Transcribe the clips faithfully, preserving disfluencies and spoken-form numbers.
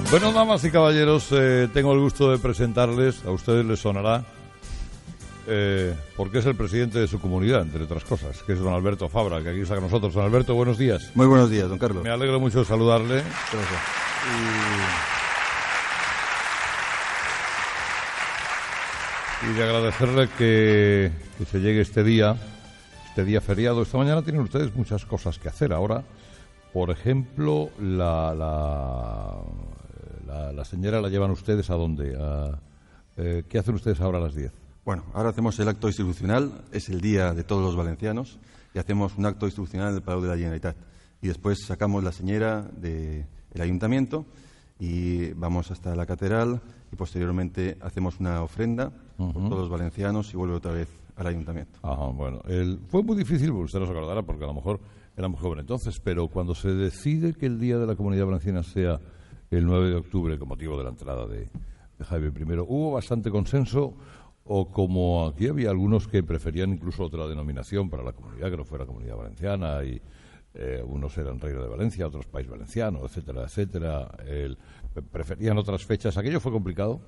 Bueno, damas y caballeros, eh, tengo el gusto de presentarles, a ustedes les sonará, eh, porque es el presidente de su comunidad, entre otras cosas, que es don Alberto Fabra, que aquí está con nosotros. Don Alberto, buenos días. Muy buenos días, don Carlos. Me alegro mucho de saludarle. Gracias. Y, y de agradecerle que, que se llegue este día, este día feriado. Esta mañana tienen ustedes muchas cosas que hacer. Ahora, por ejemplo, la... la La, la señora la llevan ustedes a dónde? A, eh, ¿Qué hacen ustedes ahora a las diez? Bueno, ahora hacemos el acto institucional, es el día de todos los valencianos, y hacemos un acto institucional en el Palau de la Generalitat. Y después sacamos la señora del ayuntamiento y vamos hasta la catedral y posteriormente hacemos una ofrenda uh-huh. por todos los valencianos y vuelve otra vez al ayuntamiento. Ajá, bueno, el, fue muy difícil, usted no se acordará, porque a lo mejor era muy joven entonces, pero cuando se decide que el Día de la Comunidad Valenciana sea el nueve de octubre, con motivo de la entrada de, de Jaime primero, ¿hubo bastante consenso o como aquí había algunos que preferían incluso otra denominación para la comunidad, que no fuera Comunidad Valenciana, y eh, unos eran Reino de Valencia, otros País Valenciano, etcétera, etcétera, el, preferían otras fechas? ¿Aquello fue complicado?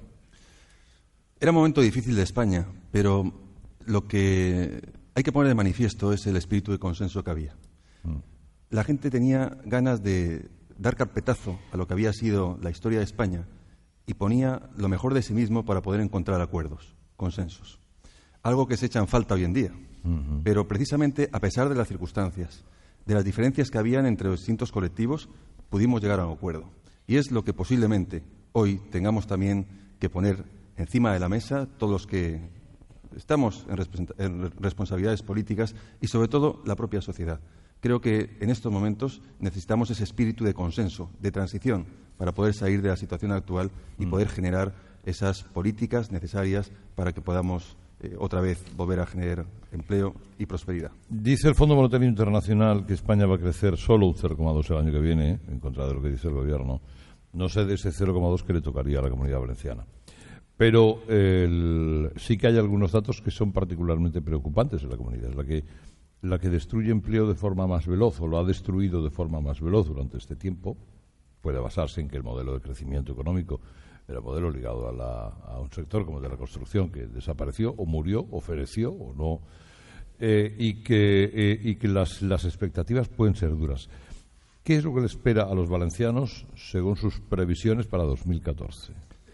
Era un momento difícil de España, pero lo que hay que poner de manifiesto es el espíritu de consenso que había. Mm. La gente tenía ganas de dar carpetazo a lo que había sido la historia de España y ponía lo mejor de sí mismo para poder encontrar acuerdos, consensos. Algo que se echa en falta hoy en día. Uh-huh. Pero precisamente a pesar de las circunstancias, de las diferencias que habían entre los distintos colectivos, pudimos llegar a un acuerdo. Y es lo que posiblemente hoy tengamos también que poner encima de la mesa todos los que estamos en, respons- en responsabilidades políticas y sobre todo la propia sociedad. Creo que en estos momentos necesitamos ese espíritu de consenso, de transición, para poder salir de la situación actual y poder generar esas políticas necesarias para que podamos eh, otra vez volver a generar empleo y prosperidad. Dice el Fondo Monetario Internacional que España va a crecer solo un cero coma dos el año que viene, ¿eh? en contra de lo que dice el Gobierno. No sé de ese cero coma dos que le tocaría a la Comunidad Valenciana. Pero el, sí que hay algunos datos que son particularmente preocupantes en la comunidad. Es la que la que destruye empleo de forma más veloz o lo ha destruido de forma más veloz durante este tiempo. Puede basarse en que el modelo de crecimiento económico era un modelo ligado a, la, a un sector como el de la construcción que desapareció o murió o fereció o no, eh, y que, eh, y que las, las expectativas pueden ser duras. ¿Qué es lo que le espera a los valencianos según sus previsiones para dos mil catorce?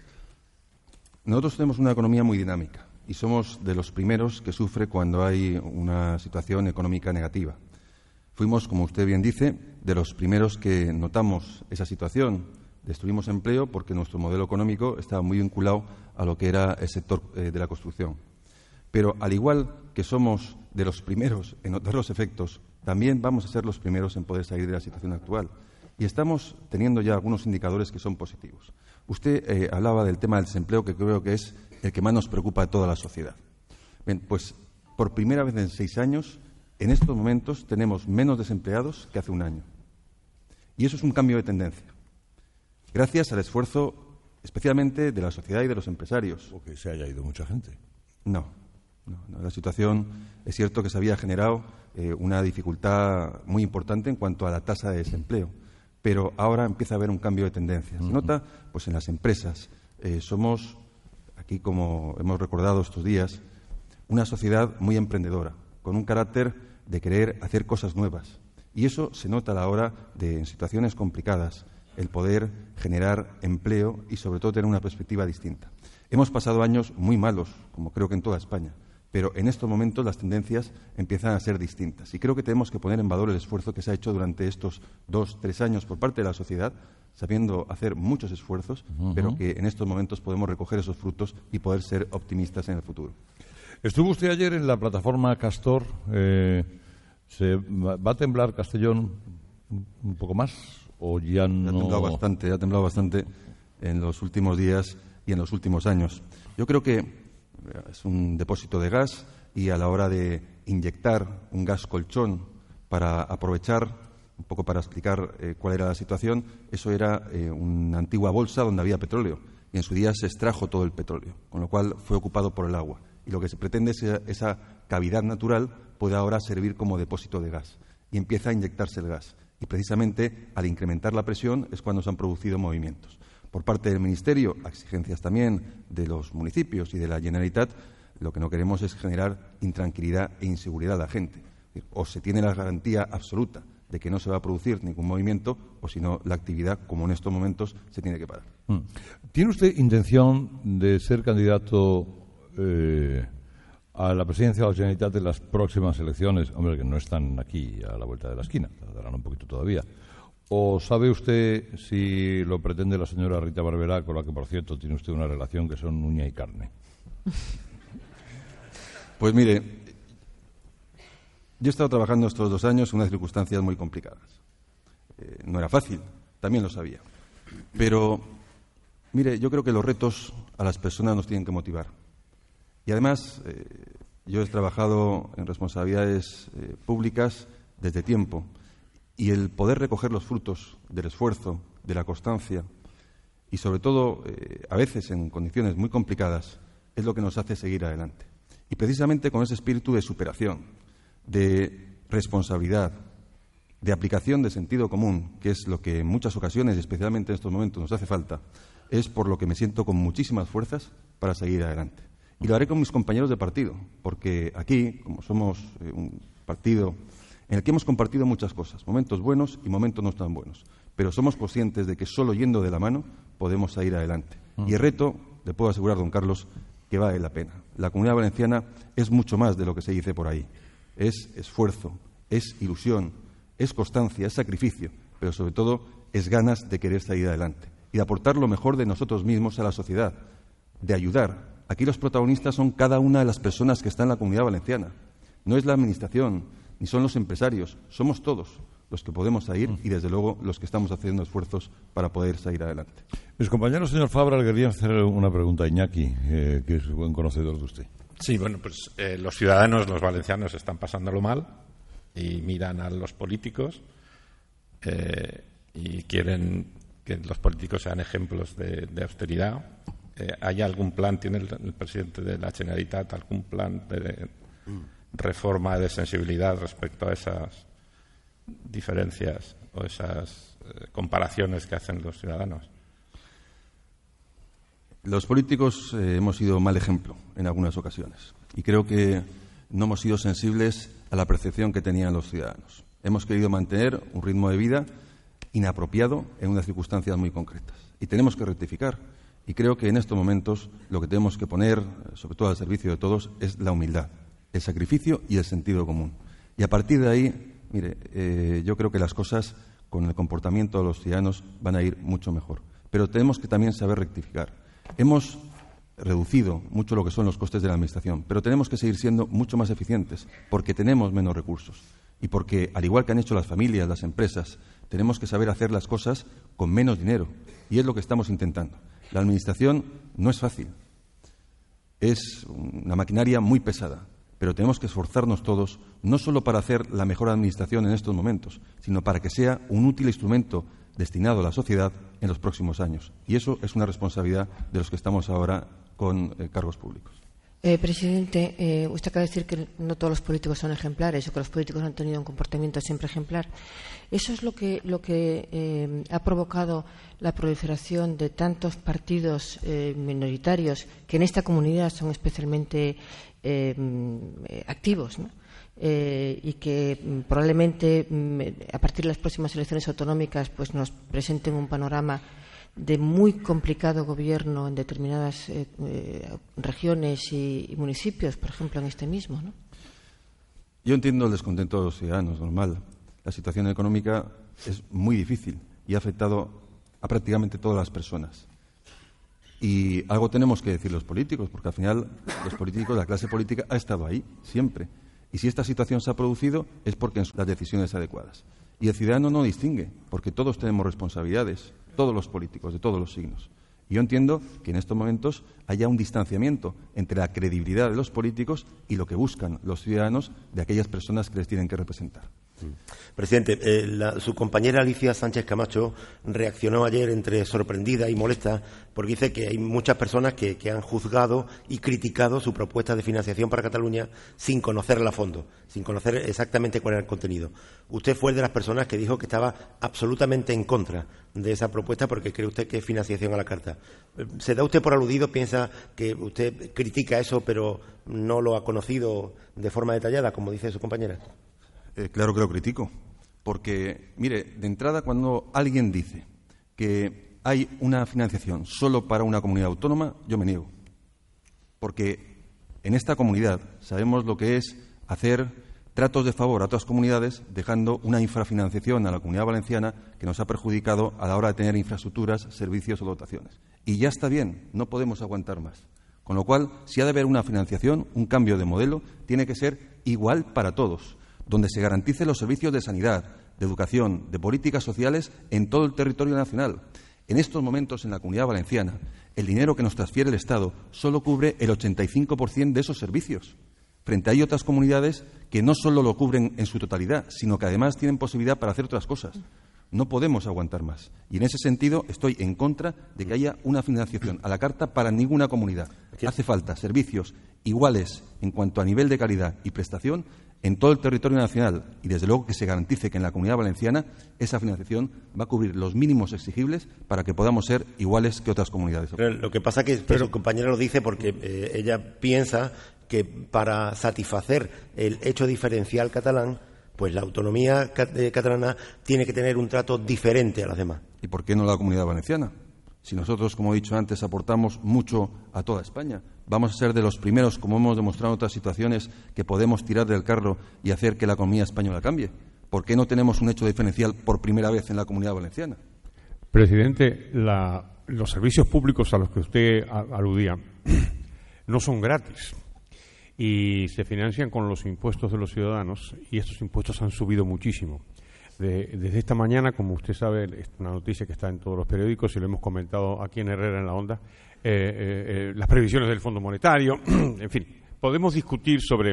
Nosotros tenemos una economía muy dinámica y somos de los primeros que sufre cuando hay una situación económica negativa. Fuimos, como usted bien dice, de los primeros que notamos esa situación. Destruimos empleo porque nuestro modelo económico estaba muy vinculado a lo que era el sector eh, de la construcción. Pero al igual que somos de los primeros en notar los efectos, también vamos a ser los primeros en poder salir de la situación actual. Y estamos teniendo ya algunos indicadores que son positivos. Usted eh, hablaba del tema del desempleo, que creo que es el que más nos preocupa a toda la sociedad. Bien, pues por primera vez en seis años, en estos momentos tenemos menos desempleados que hace un año. Y eso es un cambio de tendencia. Gracias al esfuerzo, especialmente de la sociedad y de los empresarios. ¿O que se haya ido mucha gente? No. no, no. La situación es cierto que se había generado eh, una dificultad muy importante en cuanto a la tasa de desempleo. Pero ahora empieza a haber un cambio de tendencia. Se nota pues, en las empresas. Eh, somos, aquí como hemos recordado estos días, una sociedad muy emprendedora, con un carácter de querer hacer cosas nuevas. Y eso se nota a la hora de, en situaciones complicadas, el poder generar empleo y, sobre todo, tener una perspectiva distinta. Hemos pasado años muy malos, como creo que en toda España, pero en estos momentos las tendencias empiezan a ser distintas. Y creo que tenemos que poner en valor el esfuerzo que se ha hecho durante estos dos, tres años por parte de la sociedad, sabiendo hacer muchos esfuerzos, uh-huh. pero que en estos momentos podemos recoger esos frutos y poder ser optimistas en el futuro. Estuvo usted ayer en la plataforma Castor. Eh, ¿se va a temblar Castellón un poco más o ya no? Ha temblado bastante, ha temblado bastante en los últimos días y en los últimos años. Yo creo que es un depósito de gas y a la hora de inyectar un gas colchón para aprovechar, un poco para explicar eh, cuál era la situación, eso era eh, una antigua bolsa donde había petróleo y en su día se extrajo todo el petróleo, con lo cual fue ocupado por el agua. Y lo que se pretende es que esa cavidad natural pueda ahora servir como depósito de gas y empieza a inyectarse el gas. Y precisamente al incrementar la presión es cuando se han producido movimientos. por parte del Ministerio, a exigencias también de los municipios y de la Generalitat. Lo que no queremos es generar intranquilidad e inseguridad a la gente. O se tiene la garantía absoluta de que no se va a producir ningún movimiento, o si no, la actividad, como en estos momentos, se tiene que parar. ¿Tiene usted intención de ser candidato eh, a la presidencia de la Generalitat en las próximas elecciones? Hombre, que no están aquí a la vuelta de la esquina, tardarán un poquito todavía. ¿O sabe usted si lo pretende la señora Rita Barberá, con la que, por cierto, tiene usted una relación que son uña y carne? Pues mire, yo he estado trabajando estos dos años en unas circunstancias muy complicadas. Eh, no era fácil, también lo sabía. Pero, mire, yo creo que los retos a las personas nos tienen que motivar. Y además, eh, yo he trabajado en responsabilidades eh, públicas desde tiempo. Y el poder recoger los frutos del esfuerzo, de la constancia y, sobre todo, eh, a veces en condiciones muy complicadas, es lo que nos hace seguir adelante. Y precisamente con ese espíritu de superación, de responsabilidad, de aplicación de sentido común, que es lo que en muchas ocasiones, y especialmente en estos momentos, nos hace falta, es por lo que me siento con muchísimas fuerzas para seguir adelante. Y lo haré con mis compañeros de partido, porque aquí, como somos eh, un partido en el que hemos compartido muchas cosas, momentos buenos y momentos no tan buenos, pero somos conscientes de que solo yendo de la mano podemos salir adelante. Y el reto, le puedo asegurar, don Carlos, que vale la pena. La Comunidad Valenciana es mucho más de lo que se dice por ahí. Es esfuerzo, es ilusión, es constancia, es sacrificio, pero sobre todo es ganas de querer salir adelante y de aportar lo mejor de nosotros mismos a la sociedad, de ayudar. Aquí los protagonistas son cada una de las personas que están en la Comunidad Valenciana. No es la Administración, ni son los empresarios, somos todos los que podemos salir y, desde luego, los que estamos haciendo esfuerzos para poder salir adelante. Mis compañeros, señor Fabra, le querían hacer una pregunta a Iñaki, eh, que es buen conocedor de usted. Sí, bueno, pues eh, los ciudadanos, los valencianos, están pasándolo mal y miran a los políticos eh, y quieren que los políticos sean ejemplos de, de austeridad. Eh, ¿Hay algún plan, tiene el, el presidente de la Generalitat, algún plan de reforma de sensibilidad respecto a esas diferencias o esas eh, comparaciones que hacen los ciudadanos? Los políticos eh, hemos sido mal ejemplo en algunas ocasiones y creo que no hemos sido sensibles a la percepción que tenían los ciudadanos. Hemos querido mantener un ritmo de vida inapropiado en unas circunstancias muy concretas y tenemos que rectificar. Y creo que en estos momentos lo que tenemos que poner, sobre todo al servicio de todos, es la humildad, el sacrificio y el sentido común. Y a partir de ahí, mire, eh, yo creo que las cosas con el comportamiento de los ciudadanos van a ir mucho mejor. Pero tenemos que también saber rectificar. Hemos reducido mucho lo que son los costes de la Administración, pero tenemos que seguir siendo mucho más eficientes porque tenemos menos recursos y porque, al igual que han hecho las familias, las empresas, tenemos que saber hacer las cosas con menos dinero y es lo que estamos intentando. La Administración no es fácil, es una maquinaria muy pesada, pero tenemos que esforzarnos todos no solo para hacer la mejor Administración en estos momentos, sino para que sea un útil instrumento destinado a la sociedad en los próximos años. Y eso es una responsabilidad de los que estamos ahora con eh, cargos públicos. Eh, presidente, eh, usted acaba de decir que no todos los políticos son ejemplares o que los políticos han tenido un comportamiento siempre ejemplar. ¿Eso es lo que, lo que eh, ha provocado la proliferación de tantos partidos eh, minoritarios que en esta comunidad son especialmente eh, activos, ¿no? Eh, y que mm, probablemente mm, a partir de las próximas elecciones autonómicas pues nos presenten un panorama de muy complicado gobierno en determinadas eh, eh, regiones y, y municipios, por ejemplo, en este mismo, ¿no? Yo entiendo el descontento de los ciudadanos, normal. La situación económica es muy difícil y ha afectado a prácticamente todas las personas. Y algo tenemos que decir los políticos, porque al final los políticos, la clase política ha estado ahí siempre. Y si esta situación se ha producido es porque son las decisiones adecuadas. Y el ciudadano no distingue, porque todos tenemos responsabilidades, todos los políticos, de todos los signos. Y yo entiendo que en estos momentos haya un distanciamiento entre la credibilidad de los políticos y lo que buscan los ciudadanos de aquellas personas que les tienen que representar. Presidente, eh, la, su compañera Alicia Sánchez Camacho reaccionó ayer entre sorprendida y molesta porque dice que hay muchas personas que, que han juzgado y criticado su propuesta de financiación para Cataluña sin conocerla a fondo, sin conocer exactamente cuál era el contenido. Usted fue de las personas que dijo que estaba absolutamente en contra de esa propuesta porque cree usted que es financiación a la carta. ¿Se da usted por aludido? ¿Piensa que usted critica eso pero no lo ha conocido de forma detallada, como dice su compañera? Eh, claro que lo critico, porque, mire, de entrada, cuando alguien dice que hay una financiación solo para una comunidad autónoma, yo me niego. Porque en esta comunidad sabemos lo que es hacer tratos de favor a otras comunidades, dejando una infrafinanciación a la Comunidad Valenciana que nos ha perjudicado a la hora de tener infraestructuras, servicios o dotaciones. Y ya está bien, no podemos aguantar más. Con lo cual, si ha de haber una financiación, un cambio de modelo, tiene que ser igual para todos, donde se garanticen los servicios de sanidad, de educación, de políticas sociales en todo el territorio nacional. En estos momentos, en la Comunidad Valenciana, el dinero que nos transfiere el Estado solo cubre el ochenta y cinco por ciento de esos servicios, frente a hay otras comunidades que no solo lo cubren en su totalidad, sino que además tienen posibilidad para hacer otras cosas. No podemos aguantar más. Y en ese sentido estoy en contra de que haya una financiación a la carta para ninguna comunidad. Hace falta servicios iguales en cuanto a nivel de calidad y prestación en todo el territorio nacional y, desde luego, que se garantice que en la Comunidad Valenciana esa financiación va a cubrir los mínimos exigibles para que podamos ser iguales que otras comunidades. Pero lo que pasa es que, que su compañera lo dice porque eh, ella piensa que para satisfacer el hecho diferencial catalán, pues la autonomía catalana tiene que tener un trato diferente a las demás. ¿Y por qué no la Comunidad Valenciana? Si nosotros, como he dicho antes, aportamos mucho a toda España, vamos a ser de los primeros, como hemos demostrado en otras situaciones, que podemos tirar del carro y hacer que la economía española cambie. ¿Por qué no tenemos un hecho diferencial por primera vez en la Comunidad Valenciana? Presidente, la, los servicios públicos a los que usted aludía no son gratis y se financian con los impuestos de los ciudadanos, y estos impuestos han subido muchísimo. De, desde esta mañana, como usted sabe, es una noticia que está en todos los periódicos y lo hemos comentado aquí en Herrera en la Onda, eh, eh, eh, las previsiones del Fondo Monetario, en fin, podemos discutir sobre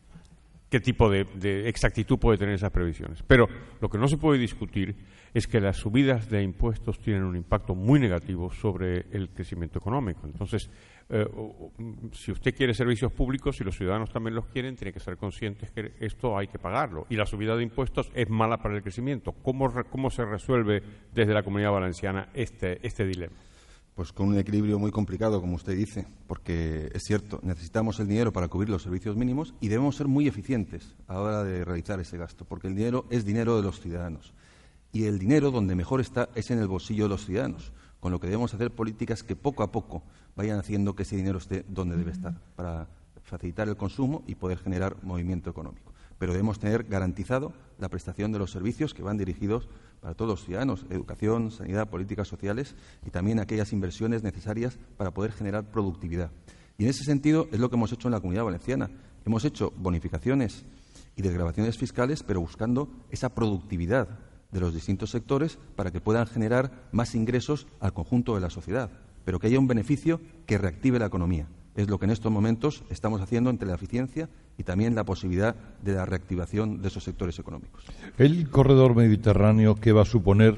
qué tipo de, de exactitud puede tener esas previsiones. Pero lo que no se puede discutir es que las subidas de impuestos tienen un impacto muy negativo sobre el crecimiento económico. Entonces, eh, si usted quiere servicios públicos y los ciudadanos también los quieren, tiene que ser conscientes que esto hay que pagarlo. Y la subida de impuestos es mala para el crecimiento. ¿Cómo, cómo se resuelve desde la Comunidad Valenciana este, este dilema? Pues con un equilibrio muy complicado, como usted dice, porque es cierto, necesitamos el dinero para cubrir los servicios mínimos y debemos ser muy eficientes a la hora de realizar ese gasto, porque el dinero es dinero de los ciudadanos. Y el dinero donde mejor está es en el bolsillo de los ciudadanos, con lo que debemos hacer políticas que poco a poco vayan haciendo que ese dinero esté donde debe estar, para facilitar el consumo y poder generar movimiento económico. Pero debemos tener garantizado la prestación de los servicios que van dirigidos para todos los ciudadanos, educación, sanidad, políticas sociales y también aquellas inversiones necesarias para poder generar productividad. Y en ese sentido es lo que hemos hecho en la Comunidad Valenciana. Hemos hecho bonificaciones y desgravaciones fiscales, pero buscando esa productividad de los distintos sectores para que puedan generar más ingresos al conjunto de la sociedad, pero que haya un beneficio que reactive la economía. Es lo que en estos momentos estamos haciendo entre la eficiencia y también la posibilidad de la reactivación de esos sectores económicos. El corredor mediterráneo, ¿qué va a suponer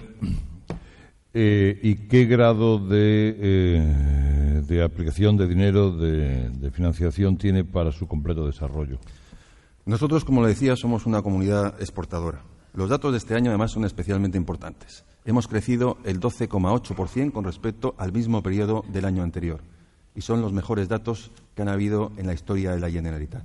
eh, y qué grado de, eh, de aplicación de dinero, de, de financiación tiene para su completo desarrollo? Nosotros, como le decía, somos una comunidad exportadora. Los datos de este año, además, son especialmente importantes. Hemos crecido el doce coma ocho por ciento con respecto al mismo periodo del año anterior. Y son los mejores datos que han habido en la historia de la Generalitat.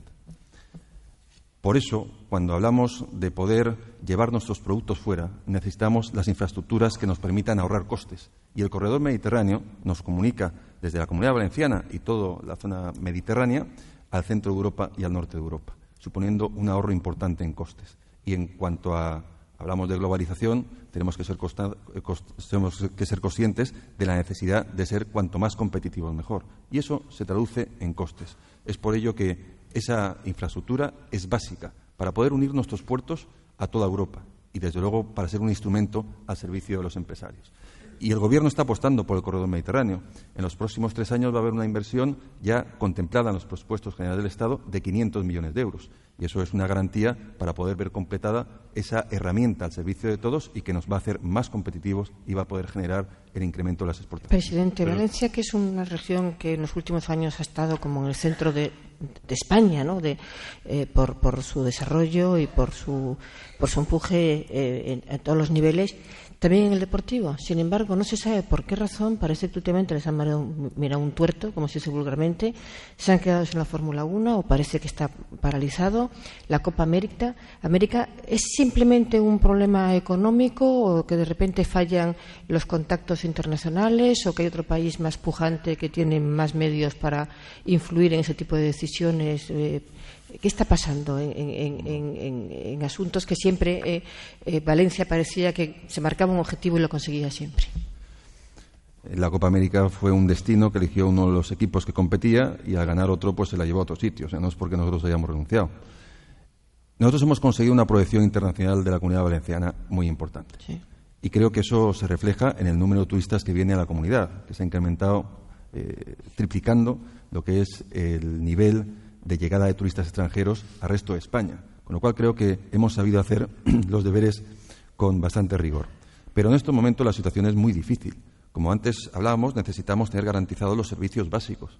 Por eso, cuando hablamos de poder llevar nuestros productos fuera, necesitamos las infraestructuras que nos permitan ahorrar costes. Y el corredor mediterráneo nos comunica desde la Comunidad Valenciana y toda la zona mediterránea al centro de Europa y al norte de Europa, suponiendo un ahorro importante en costes. Y en cuanto a hablamos de globalización, tenemos que ser, costa, cost, tenemos que ser conscientes de la necesidad de ser cuanto más competitivos mejor. Y eso se traduce en costes. Es por ello que esa infraestructura es básica para poder unir nuestros puertos a toda Europa y, desde luego, para ser un instrumento al servicio de los empresarios. y el Gobierno está apostando por el corredor mediterráneo. En los próximos tres años va a haber una inversión ya contemplada en los presupuestos generales del Estado de quinientos millones de euros. Y eso es una garantía para poder ver completada esa herramienta al servicio de todos y que nos va a hacer más competitivos y va a poder generar el incremento de las exportaciones. Presidente, Pero... Valencia, que es una región que en los últimos años ha estado como en el centro de, de España, ¿no? De, eh, por, por su desarrollo y por su, por su empuje eh, en, en todos los niveles, también en el deportivo. Sin embargo, no se sabe por qué razón, parece que últimamente les han mirado, mirado un tuerto, como se dice vulgarmente, se han quedado sin la Fórmula uno o parece que está paralizado. La Copa América, América, ¿es simplemente un problema económico o que de repente fallan los contactos internacionales o que hay otro país más pujante que tiene más medios para influir en ese tipo de decisiones? Eh, ¿Qué está pasando en, en, en, en, en asuntos que siempre eh, eh, Valencia parecía que se marcaba un objetivo y lo conseguía siempre? La Copa América fue un destino que eligió uno de los equipos que competía y al ganar otro pues se la llevó a otro sitio. O sea, no es porque nosotros hayamos renunciado. Nosotros hemos conseguido una proyección internacional de la Comunidad Valenciana muy importante. Sí. Y creo que eso se refleja en el número de turistas que viene a la comunidad, que se ha incrementado eh, triplicando lo que es el nivel de llegada de turistas extranjeros al resto de España. Con lo cual creo que hemos sabido hacer los deberes con bastante rigor. Pero en estos momentos la situación es muy difícil. Como antes hablábamos, necesitamos tener garantizados los servicios básicos.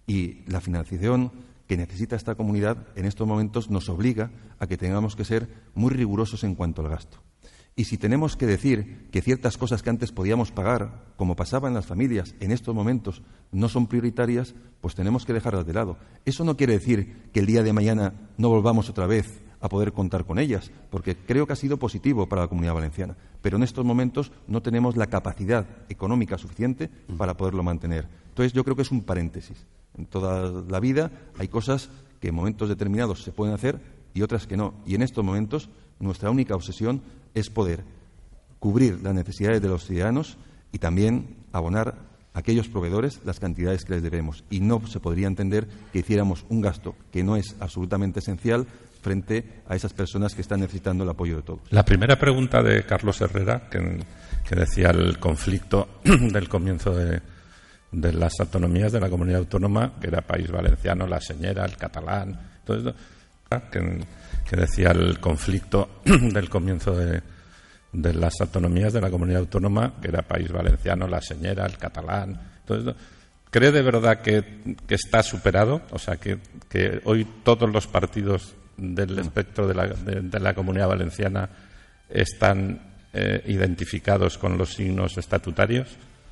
Y la financiación que necesita esta comunidad en estos momentos nos obliga a que tengamos que ser muy rigurosos en cuanto al gasto. Y si tenemos que decir que ciertas cosas que antes podíamos pagar, como pasaba en las familias, en estos momentos no son prioritarias, pues tenemos que dejarlas de lado. Eso no quiere decir que el día de mañana no volvamos otra vez a poder contar con ellas, porque creo que ha sido positivo para la Comunidad Valenciana. Pero en estos momentos no tenemos la capacidad económica suficiente para poderlo mantener. Entonces yo creo que es un paréntesis. En toda la vida hay cosas que en momentos determinados se pueden hacer y otras que no. Y en estos momentos nuestra única obsesión es poder cubrir las necesidades de los ciudadanos y también abonar a aquellos proveedores las cantidades que les debemos. Y no se podría entender que hiciéramos un gasto que no es absolutamente esencial frente a esas personas que están necesitando el apoyo de todos. La primera pregunta de Carlos Herrera, que, que decía el conflicto del comienzo de, de las autonomías de la comunidad autónoma, que era País Valenciano, la señera, el catalán, todo esto, que, que decía el conflicto del comienzo de, de las autonomías de la comunidad autónoma, que era País Valenciano, la señera, el catalán, todo esto. ¿Cree de verdad que, que está superado? O sea, que, que hoy todos los partidos del espectro de la, de, de la Comunidad Valenciana están eh, identificados con los signos estatutarios.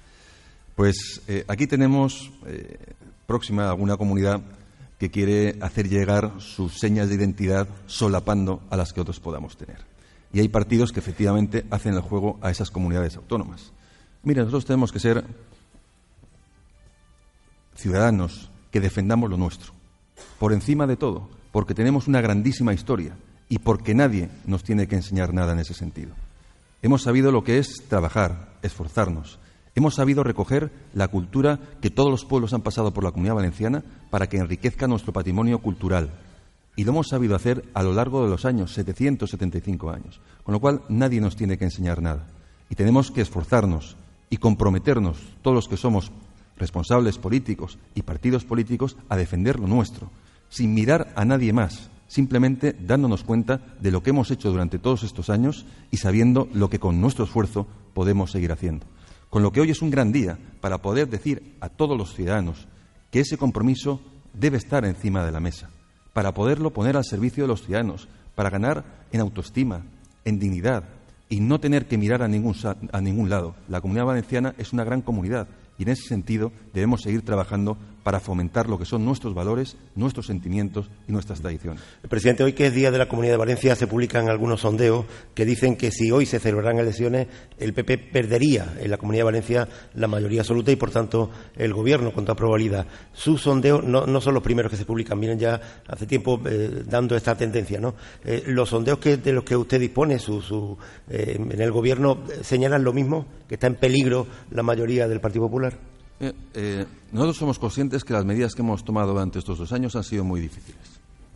Pues eh, aquí tenemos eh, próxima alguna comunidad que quiere hacer llegar sus señas de identidad solapando a las que otros podamos tener. Y hay partidos que efectivamente hacen el juego a esas comunidades autónomas. Mira, nosotros tenemos que ser ciudadanos que defendamos lo nuestro, por encima de todo, porque tenemos una grandísima historia y porque nadie nos tiene que enseñar nada en ese sentido. Hemos sabido lo que es trabajar, esforzarnos. Hemos sabido recoger la cultura que todos los pueblos han pasado por la Comunidad Valenciana para que enriquezca nuestro patrimonio cultural. Y lo hemos sabido hacer a lo largo de los años, setecientos setenta y cinco años. Con lo cual, nadie nos tiene que enseñar nada. Y tenemos que esforzarnos y comprometernos, todos los que somos responsables políticos y partidos políticos, a defender lo nuestro, sin mirar a nadie más, simplemente dándonos cuenta de lo que hemos hecho durante todos estos años y sabiendo lo que con nuestro esfuerzo podemos seguir haciendo. Con lo que hoy es un gran día para poder decir a todos los ciudadanos que ese compromiso debe estar encima de la mesa, para poderlo poner al servicio de los ciudadanos, para ganar en autoestima, en dignidad y no tener que mirar a ningún, a ningún lado. La Comunidad Valenciana es una gran comunidad y en ese sentido debemos seguir trabajando para fomentar lo que son nuestros valores, nuestros sentimientos y nuestras tradiciones. Presidente, hoy que es Día de la Comunidad de Valencia se publican algunos sondeos que dicen que si hoy se celebraran elecciones el P P perdería en la Comunidad de Valencia la mayoría absoluta y por tanto el Gobierno con toda probabilidad. Sus sondeos no, no son los primeros que se publican, vienen ya hace tiempo eh, dando esta tendencia, ¿no? Eh, los sondeos que, de los que usted dispone su, su, eh, en el Gobierno señalan lo mismo, que está en peligro la mayoría del Partido Popular. Eh, eh, nosotros somos conscientes que las medidas que hemos tomado durante estos dos años han sido muy difíciles,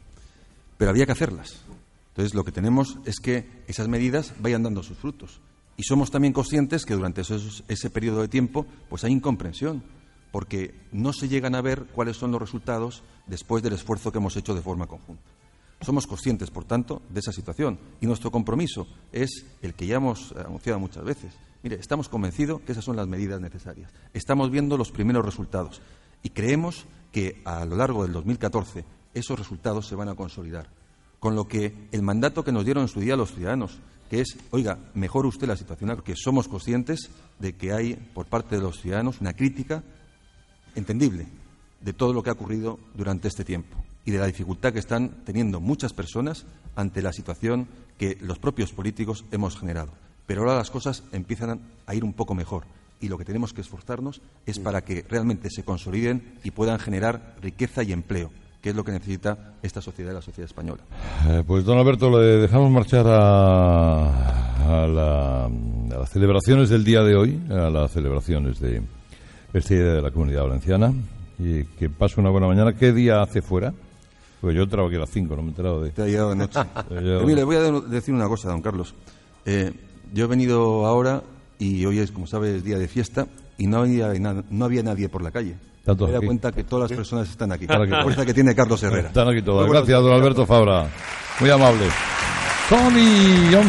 pero había que hacerlas. Entonces, lo que tenemos es que esas medidas vayan dando sus frutos Y somos también conscientes que durante esos, ese periodo de tiempo pues hay incomprensión, porque no se llegan a ver cuáles son los resultados después del esfuerzo que hemos hecho de forma conjunta. Somos conscientes, por tanto, de esa situación y nuestro compromiso es el que ya hemos anunciado muchas veces. Mire, estamos convencidos que esas son las medidas necesarias. Estamos viendo los primeros resultados y creemos que a lo largo del dos mil catorce esos resultados se van a consolidar. Con lo que el mandato que nos dieron en su día los ciudadanos, que es, oiga, mejore usted la situación, porque somos conscientes de que hay por parte de los ciudadanos una crítica entendible de todo lo que ha ocurrido durante este tiempo y de la dificultad que están teniendo muchas personas ante la situación que los propios políticos hemos generado. Pero ahora las cosas empiezan a ir un poco mejor y lo que tenemos que esforzarnos es para que realmente se consoliden y puedan generar riqueza y empleo, que es lo que necesita esta sociedad, la sociedad española. Eh, pues, don Alberto, le dejamos marchar a, a, la, a las celebraciones del día de hoy, a las celebraciones de este Día de la Comunidad Valenciana, y que pase una buena mañana. ¿Qué día hace fuera? Pues yo trabajo aquí a las cinco, no me he enterado de... Te ha llegado de noche. Pero mire, le voy a decir una cosa, don Carlos. Eh, yo he venido ahora y hoy es, como sabes, día de fiesta y no había, no había nadie por la calle. Tanto me he dado cuenta que todas las personas están aquí. La fuerza que tiene Carlos Herrera. Están aquí todas. Gracias, don Alberto Fabra. Muy amable. Tony.